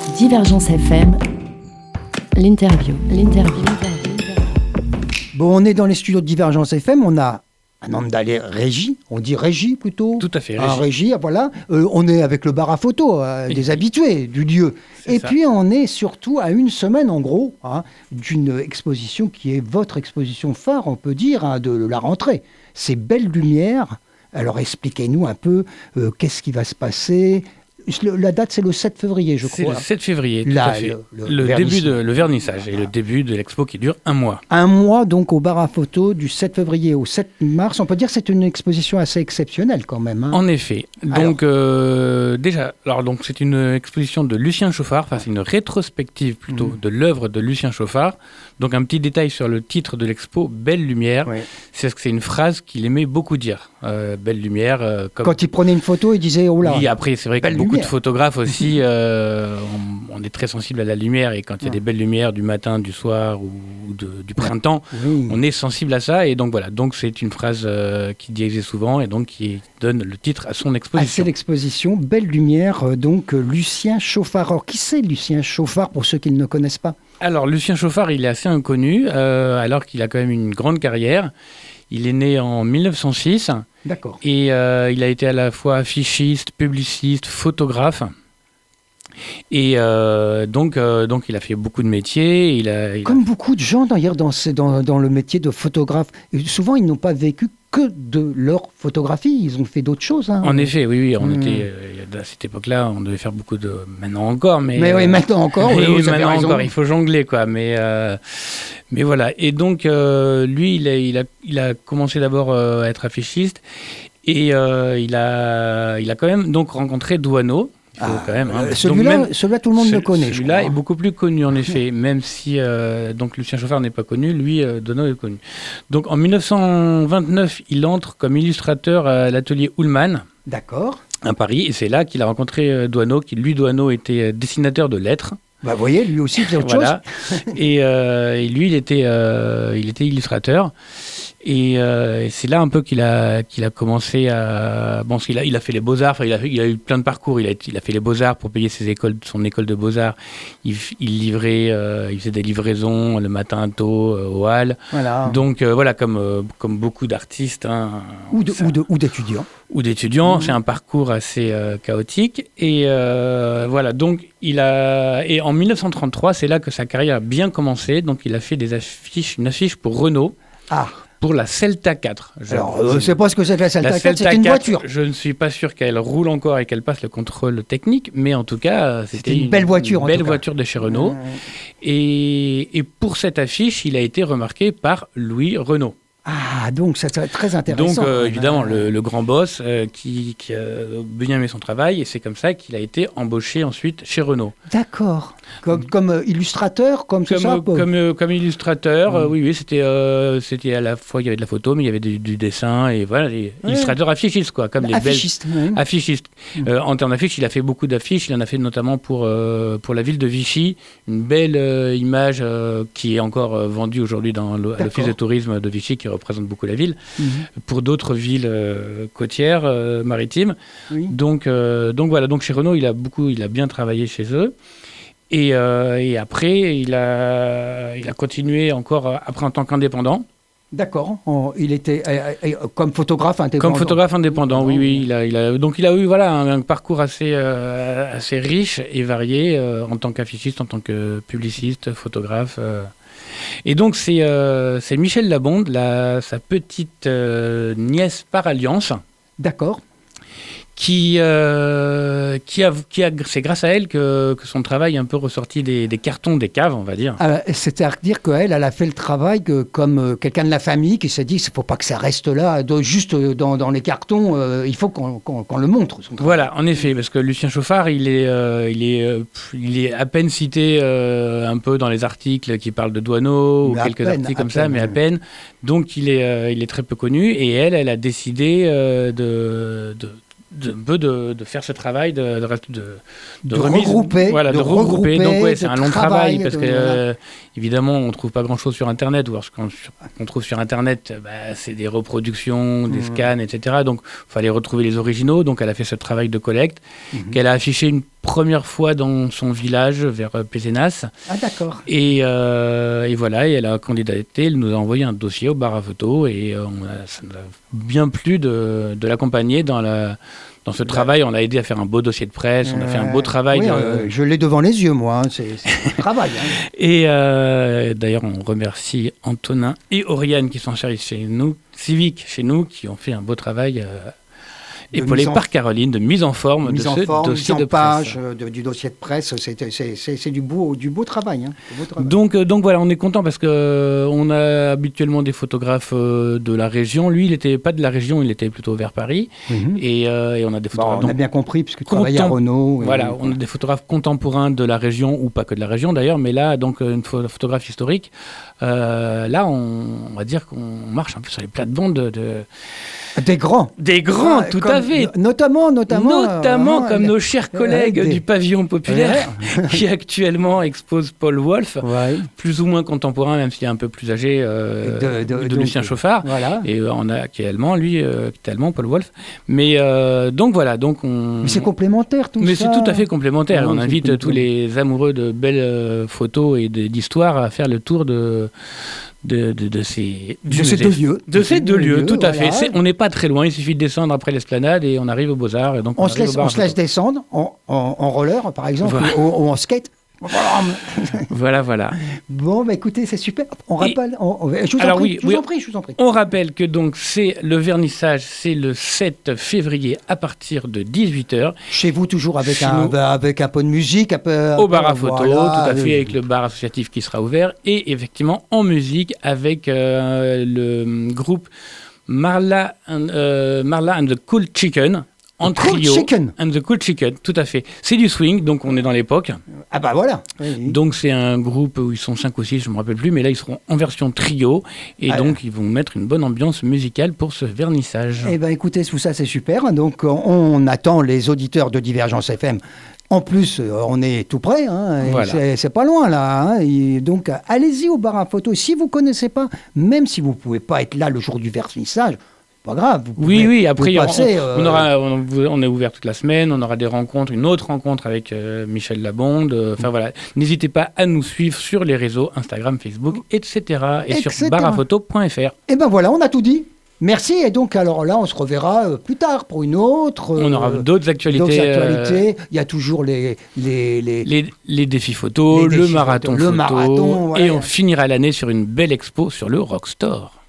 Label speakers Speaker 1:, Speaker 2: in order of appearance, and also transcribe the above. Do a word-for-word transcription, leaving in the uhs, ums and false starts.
Speaker 1: Divergence F M, l'interview, l'interview.
Speaker 2: Bon, on est dans les studios de Divergence F M, on a un homme d'aller régie, on dit régie plutôt.
Speaker 3: Tout à fait,
Speaker 2: régie.
Speaker 3: régie.
Speaker 2: Un régie, voilà. Euh, on est avec le bar à photo, euh, des habitués du lieu.
Speaker 3: C'est
Speaker 2: Et
Speaker 3: ça.
Speaker 2: puis on est surtout à une semaine en gros hein, d'une exposition qui est votre exposition phare, on peut dire, hein, de la rentrée. C'est Belle Lumière. Alors expliquez-nous un peu euh, qu'est-ce qui va se passer. La date, c'est le sept février, je
Speaker 3: C'est
Speaker 2: crois.
Speaker 3: le sept février, tout
Speaker 2: Là,
Speaker 3: à fait.
Speaker 2: le-
Speaker 3: Le,
Speaker 2: le
Speaker 3: début
Speaker 2: vernissage.
Speaker 3: de, le vernissage et le début de l'expo qui dure un mois.
Speaker 2: Un mois donc au bar à photo du sept février au sept mars. On peut dire que c'est une exposition assez exceptionnelle quand même. Hein.
Speaker 3: En effet. Donc, euh, déjà, alors, donc, c'est une exposition de Lucien Chauffard, enfin, c'est une rétrospective plutôt
Speaker 2: Mhm.
Speaker 3: de l'œuvre de Lucien Chauffard. Donc, un petit détail sur le titre de l'expo, Belle Lumière.
Speaker 2: Oui.
Speaker 3: C'est que c'est une phrase qu'il aimait beaucoup dire. Euh, Belle Lumière. euh, comme...
Speaker 2: Quand il prenait une photo, il disait oh là.
Speaker 3: Oui, après, c'est vrai que
Speaker 2: Belle
Speaker 3: beaucoup
Speaker 2: lumière.
Speaker 3: de photographes aussi, euh, on, on est très sensible à la lumière. Et quand il y a
Speaker 2: Ouais.
Speaker 3: des belles lumières du matin, du soir ou de- du printemps,
Speaker 2: Oui.
Speaker 3: on est sensible à ça. Et donc voilà, donc c'est une phrase euh, qui disait souvent et donc qui donne le titre à son
Speaker 2: Ah, c'est
Speaker 3: exposition.
Speaker 2: l'exposition Belle Lumière, euh, donc euh, Lucien Chauffard. Alors, qui c'est Lucien Chauffard pour ceux qui ne le connaissent pas?
Speaker 3: Alors, Lucien Chauffard, il est assez inconnu, euh, alors qu'il a quand même une grande carrière. Il est né en mille neuf cent six
Speaker 2: D'accord.
Speaker 3: et euh, il a été à la fois affichiste, publiciste, photographe. Et euh, donc, euh, donc, il a fait beaucoup de métiers. Il a, il a-
Speaker 2: Comme beaucoup de gens d'ailleurs dans, ce- dans, dans le métier de photographe, et souvent ils n'ont pas vécu que de leur photographie, ils ont fait d'autres choses. Hein.
Speaker 3: En effet, oui, oui, on
Speaker 2: Mm.
Speaker 3: était euh, à cette époque-là, on devait faire beaucoup de. Maintenant encore, mais.
Speaker 2: Mais oui,
Speaker 3: euh,
Speaker 2: maintenant encore, oui,
Speaker 3: Et
Speaker 2: vous avez
Speaker 3: maintenant
Speaker 2: raison.
Speaker 3: encore, il faut jongler, quoi. Mais, euh, mais voilà. Et donc, euh, lui, il a, il, a, il a commencé d'abord euh, à être affichiste. Et euh, il, a, il a quand même donc rencontré Douaneau. Il faut
Speaker 2: Ah,
Speaker 3: quand même, hein.
Speaker 2: euh,
Speaker 3: Donc
Speaker 2: celui-là,
Speaker 3: même-
Speaker 2: celui-là, tout le monde
Speaker 3: ce-
Speaker 2: le connaît. je
Speaker 3: Celui-là
Speaker 2: crois.
Speaker 3: est beaucoup plus connu, en effet. Même si euh, donc Lucien Chauffard n'est pas connu, lui, euh, Douaneau est connu. Donc, en mille neuf cent vingt-neuf, il entre comme illustrateur à l'atelier Ullmann
Speaker 2: D'accord.
Speaker 3: à Paris. Et c'est là qu'il a rencontré euh, Douaneau, qui, lui, Douaneau, était euh, dessinateur de lettres.
Speaker 2: Bah, vous voyez, lui aussi, il faisait autre
Speaker 3: Voilà. et, euh, et lui, il était, euh, il était illustrateur. Et, euh, et c'est là un peu qu'il a, qu'il a commencé à... Bon, il a, il a fait les beaux-arts, enfin, il, a, fait- il a eu plein de parcours. Il a, il a fait les beaux-arts pour payer ses écoles, son école de beaux-arts. Il, f- il livrait, euh, il faisait des livraisons le matin tôt euh, au Halles.
Speaker 2: chose. Voilà.
Speaker 3: Donc euh, voilà, comme, euh, comme beaucoup d'artistes hein,
Speaker 2: Ou de-
Speaker 3: ça-
Speaker 2: ou de- ou d'étudiants.
Speaker 3: ou d'étudiants,
Speaker 2: Mhm.
Speaker 3: c'est un parcours assez euh, chaotique. Et euh, voilà, donc il a et en mille neuf cent trente-trois, c'est là que sa carrière a bien commencé. Donc il a fait des affiches, une affiche pour Renault
Speaker 2: Ah,
Speaker 3: pour la Celta quatre. Je-
Speaker 2: alors, euh, je ne sais pas ce que c'est que la Celta
Speaker 3: la
Speaker 2: quatre,
Speaker 3: Celta
Speaker 2: c'est une
Speaker 3: quatre,
Speaker 2: voiture.
Speaker 3: Je ne suis pas sûr qu'elle roule encore et qu'elle passe le contrôle technique, mais en tout cas, euh, c'était
Speaker 2: une belle voiture, en
Speaker 3: Une belle
Speaker 2: tout cas.
Speaker 3: voiture de chez Renault.
Speaker 2: Euh,
Speaker 3: Et, et pour cette affiche, il a été remarqué par Louis Renault.
Speaker 2: Ah, donc ça serait très intéressant.
Speaker 3: Donc, euh, évidemment,
Speaker 2: Ah.
Speaker 3: le, le grand boss euh, qui, qui a bien aimé son travail, et c'est comme ça qu'il a été embauché ensuite chez Renault.
Speaker 2: D'accord. Comme, comme euh, illustrateur, comme, c'est
Speaker 3: Comme,
Speaker 2: ça
Speaker 3: euh, comme, euh, comme illustrateur, euh,
Speaker 2: Mm.
Speaker 3: oui, oui, c'était euh, c'était à la fois, il y avait de la photo, mais il y avait du, du dessin, et voilà, les
Speaker 2: Ouais.
Speaker 3: illustrateurs affichistes, quoi, comme les belles...
Speaker 2: Affichiste. oui.
Speaker 3: Affichiste.
Speaker 2: Mm.
Speaker 3: Euh, en termes d'affiches, il a fait beaucoup d'affiches. Il en a fait notamment pour, euh, pour la ville de Vichy, une belle euh, image euh, qui est encore euh, vendue aujourd'hui dans l'o- à l'office de tourisme de Vichy, qui représente beaucoup la ville,
Speaker 2: Mhm.
Speaker 3: pour d'autres villes euh, côtières, euh, maritimes.
Speaker 2: Oui.
Speaker 3: Donc, euh, donc voilà, donc chez Renault, il a, beaucoup, il a bien travaillé chez eux. Et, euh, et après, il a, il a continué encore euh, après en tant qu'indépendant.
Speaker 2: D'accord. Oh, il était euh, euh, comme photographe indépendant.
Speaker 3: Comme photographe indépendant, oui,
Speaker 2: Indépendant.
Speaker 3: oui. Il a, il a, donc il a eu voilà, un, un parcours assez, euh, assez riche et varié euh, en tant qu'affichiste, en tant que publiciste, photographe. euh. Et donc c'est euh, c'est Michel Labonde, la, sa petite euh, nièce par alliance,
Speaker 2: D'accord.
Speaker 3: qui, euh, qui a, qui a, c'est grâce à elle que, que son travail est un peu ressorti des, des cartons des caves, on va dire.
Speaker 2: Euh, C'est-à-dire qu'elle, elle a fait le travail que, comme euh, quelqu'un de la famille qui s'est dit qu'il ne faut pas que ça reste là, de- juste euh, dans, dans les cartons, euh, il faut qu'on qu'on- qu'on le montre. Son travail.
Speaker 3: Voilà, en effet, parce que Lucien Chauffard, il est, euh, il est, euh, pff, il est à peine cité euh, un peu dans les articles qui parlent de Douaneau, ou
Speaker 2: Mais à
Speaker 3: quelques
Speaker 2: peine,
Speaker 3: articles
Speaker 2: à
Speaker 3: comme ça,
Speaker 2: peine,
Speaker 3: mais à
Speaker 2: oui.
Speaker 3: peine. Donc il est, euh, il est très peu connu, et elle, elle a décidé euh, de, de, de, de, de, de faire ce travail de, de, de,
Speaker 2: de
Speaker 3: remise,
Speaker 2: regrouper.
Speaker 3: Voilà, de, de regrouper. regrouper. Donc, ouais, c'est un long travail, travail parce de, que, voilà. euh, évidemment, on ne trouve pas grand-chose sur Internet. Ou alors, ce qu'on, qu'on trouve sur Internet, bah, c'est des reproductions, des mmh. scans, et cetera. Donc, il fallait retrouver les originaux. Donc, elle a fait ce travail de collecte mmh. qu'elle a affiché une première fois dans son village, vers euh, Pézenas.
Speaker 2: Ah, d'accord.
Speaker 3: Et, euh, et voilà, et elle a candidaté. Elle nous a envoyé un dossier au bar à photo. Et euh, on a, ça nous a bien plu de, de l'accompagner dans la... Dans ce travail, on a aidé à faire un beau dossier de presse, on a fait un beau travail.
Speaker 2: Oui,
Speaker 3: de...
Speaker 2: euh, je l'ai devant les yeux, moi, hein. c'est, c'est un travail. Hein.
Speaker 3: Et euh, d'ailleurs, on remercie Antonin et Oriane qui sont en service chez nous, civique chez nous, qui ont fait un beau travail. Euh, épaulé en... par Caroline, de mise en forme
Speaker 2: mise
Speaker 3: de
Speaker 2: en
Speaker 3: ce
Speaker 2: forme,
Speaker 3: dossier
Speaker 2: mise en
Speaker 3: de
Speaker 2: page
Speaker 3: presse.
Speaker 2: De, du dossier de presse, c'est, c'est, c'est, c'est du, beau, du beau travail. Hein, du beau travail.
Speaker 3: Donc, euh, donc voilà, on est content parce qu'on euh, a habituellement des photographes euh, de la région. Lui, il n'était pas de la région, il était plutôt vers Paris. Mm-hmm. Et, euh, et on a des photographes...
Speaker 2: Bon, on a bien compris, puisque tu travailles à Renault. Et...
Speaker 3: Voilà, on a des photographes contemporains de la région, ou pas que de la région d'ailleurs, mais là, donc une photographe historique. Euh, là, on, on va dire qu'on marche un peu sur les plates-bandes de... de...
Speaker 2: Des grands.
Speaker 3: Des grands, ah, tout
Speaker 2: comme,
Speaker 3: à fait.
Speaker 2: Notamment, notamment.
Speaker 3: Notamment euh, comme les, nos chers collègues des...
Speaker 2: des...
Speaker 3: du pavillon populaire ouais. qui actuellement exposent Paul Wolf, ouais. plus ou moins contemporain, même s'il est un peu plus âgé, euh, de, de, de, de Lucien donc, Chauffard. Voilà. Et euh, on a qui est allemand, lui, euh, qui est allemand, Paul Wolf. Mais euh, donc voilà, donc on.
Speaker 2: Mais c'est complémentaire tout
Speaker 3: Mais
Speaker 2: ça.
Speaker 3: Mais c'est tout à fait complémentaire. Ouais, on invite tous
Speaker 2: bien.
Speaker 3: les amoureux de belles euh, photos et de, d'histoire à faire le tour de. De, de, de, ces,
Speaker 2: de ces deux lieux.
Speaker 3: De ces deux lieux, tout à
Speaker 2: voilà.
Speaker 3: fait. C'est, on n'est pas très loin, il suffit de descendre après l'esplanade et on arrive aux Beaux-Arts. Et donc
Speaker 2: on,
Speaker 3: on,
Speaker 2: se laisse, on se laisse descendre en, en, en roller, par exemple, voilà. ou, ou en skate.
Speaker 3: Voilà, voilà.
Speaker 2: Bon, bah écoutez, c'est super. On rappelle. On, on, je vous,
Speaker 3: alors,
Speaker 2: en, prie,
Speaker 3: oui,
Speaker 2: je vous
Speaker 3: oui,
Speaker 2: en prie, je vous en prie.
Speaker 3: On rappelle que donc c'est le vernissage, c'est le sept février à partir de dix-huit heures.
Speaker 2: Chez vous, toujours avec, un, bah, avec un peu de musique, un peu.
Speaker 3: Au bar à photo,
Speaker 2: voilà,
Speaker 3: tout à fait,
Speaker 2: euh...
Speaker 3: avec le bar associatif qui sera ouvert. Et effectivement, en musique, avec euh, le groupe Marla, euh, Marla and the Cool Chicken. En
Speaker 2: cool
Speaker 3: trio,
Speaker 2: Chicken.
Speaker 3: And the Cool Chicken, tout à fait. C'est du swing, donc on est dans l'époque.
Speaker 2: Ah bah voilà. Oui, oui.
Speaker 3: Donc c'est un groupe où ils sont cinq ou six, je ne me rappelle plus, mais là ils seront en version trio, et ah, donc ils vont mettre une bonne ambiance musicale pour ce vernissage.
Speaker 2: Eh bien écoutez, tout ça c'est super, donc on attend les auditeurs de Divergence F M. En plus, on est tout près, hein, voilà. c'est, c'est pas loin là. Hein, et donc allez-y au bar à photo, si vous ne connaissez pas, même si vous ne pouvez pas être là le jour du vernissage, pas grave. Vous
Speaker 3: oui,
Speaker 2: pouvez,
Speaker 3: oui, après,
Speaker 2: passer,
Speaker 3: on,
Speaker 2: euh...
Speaker 3: on, aura, on, on est ouvert toute la semaine, on aura des rencontres, une autre rencontre avec euh, Michel Labonde. Enfin euh, voilà, n'hésitez pas à nous suivre sur les réseaux Instagram, Facebook, et cetera. Et et cetera sur bar à photo point f r.
Speaker 2: Et ben voilà, on a tout dit. Merci. Et donc, alors là, on se reverra euh, plus tard pour une autre. Euh,
Speaker 3: on aura d'autres actualités.
Speaker 2: D'autres actualités. Euh... Il y a toujours les... Les, les...
Speaker 3: les, les défis photos,
Speaker 2: les
Speaker 3: le
Speaker 2: défis
Speaker 3: marathon
Speaker 2: photo,
Speaker 3: photo.
Speaker 2: Le marathon,
Speaker 3: ouais. Et on finira l'année sur une belle expo sur le Rockstore.